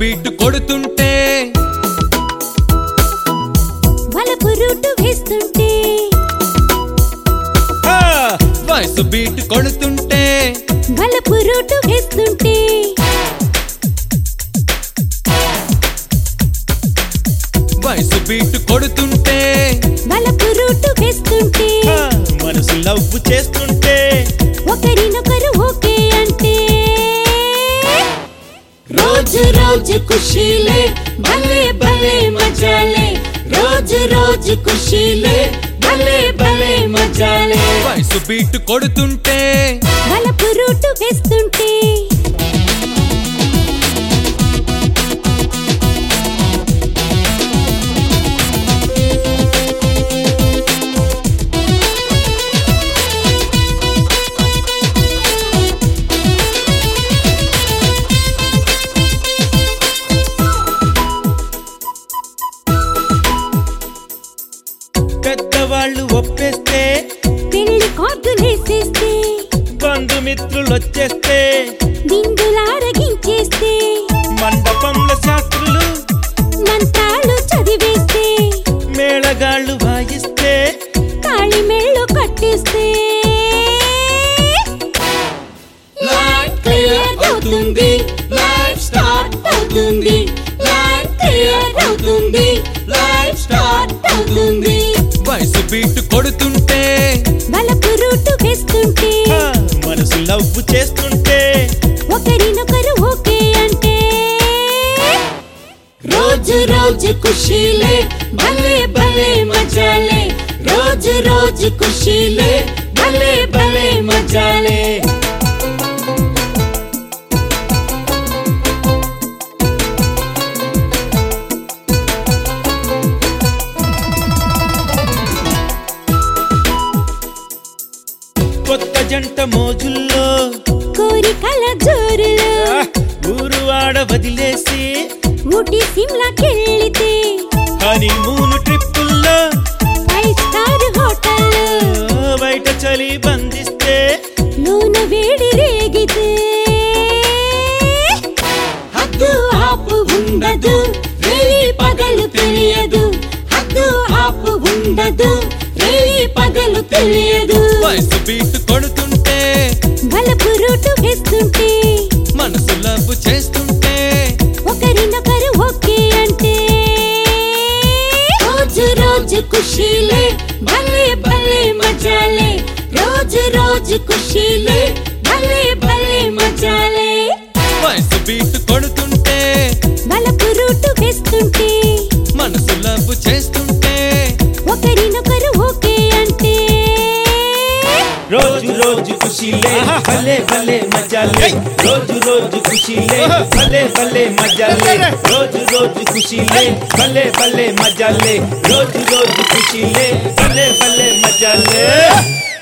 beat కొడుతుంటే వలపు route వేస్తుంటే వయసు బీట్ కొడుతుంటే వలపు రూటు వేస్తుంటే వయసు బీట్ కొడుతుంటే వలపు రూటు వేస్తుంటే మనసు లవ్ చేస్తుంటే ఒకరినొకరు ఓకే అంటే రోజు రోజు ఖుషీలే భలే భలే మజాలే రోజు రోజు ఖుషీలే భలే భలే మజాలే వయసు బీట్ కొడుతుంటే వలపు రూటు వేస్తుంటే పెద్దవాళ్ళు ఒప్పేస్తే పెళ్లి కార్డులేసేస్తే బంధుమిత్రులు వచ్చేస్తే బిందులారగించేస్తే మండపంలో శాస్త్రులు మంత్రాలు చదివేస్తే మేళగాళ్ళు వాయిస్తే తాళి మెళ్ళు కట్టేస్తే లైఫ్ క్లియర్ అవుతుంది లైఫ్ స్టార్ట్ అవుతుంది లైఫ్ క్లియర్ అవుతుంది లైఫ్ స్టార్ట్ అవుతుంది వయసు బీట్ కొడుతుంటే వలపు రూటు వేస్తుంటే మనసు లవ్ చేస్తుంటే ఒకరినొకరు ఓకే అంటే రోజు రోజు ఖుషీలే భలే భలే మజాలే రోజు రోజు ఖుషీలే భలే భలే మజాలే కొత్త జంట మోజుల్లో కోరికల జోరులో ఊరు ఆడ వదిలేసి ఊటీ సిమ్లాకెళ్ళితే హనీమూన్ ట్రిప్పుల్లో 5 స్టార్ హోటల్లో బయట చలి బంధిస్తే నూనె వేడి రేగితే హద్దు ఆపు ఉండదు రేయి పగలు తెలియదు హద్దు ఆపు ఉండదు రేయి పగలు తెలియదు వయసు బీట్ కొడుతుంటే వలపు రూటు వేస్తుంటే మనసు లవ్ చేస్తుంటే ఒకరినొకరు ఓకే అంటే రోజు రోజు ఖుషీలే భలే భలే మజాలే రోజు రోజు ఖుషీలే భలే భలే మజాలే వయసు బీట్ కొడుతుంటే వలపు రూటు వేస్తుంటే మనసు లవ్ చేస్తుంటే ఒకరినొకరు ఓకే అంటే రోజు రోజు ఖుషీలే భలే భలే మజాలే రోజు రోజు ఖుషీలే భలే భలే మజాలే రోజు రోజు ఖుషీలే భలే భలే మజాలే రోజు రోజు ఖుషీలే భలే భలే మజాలే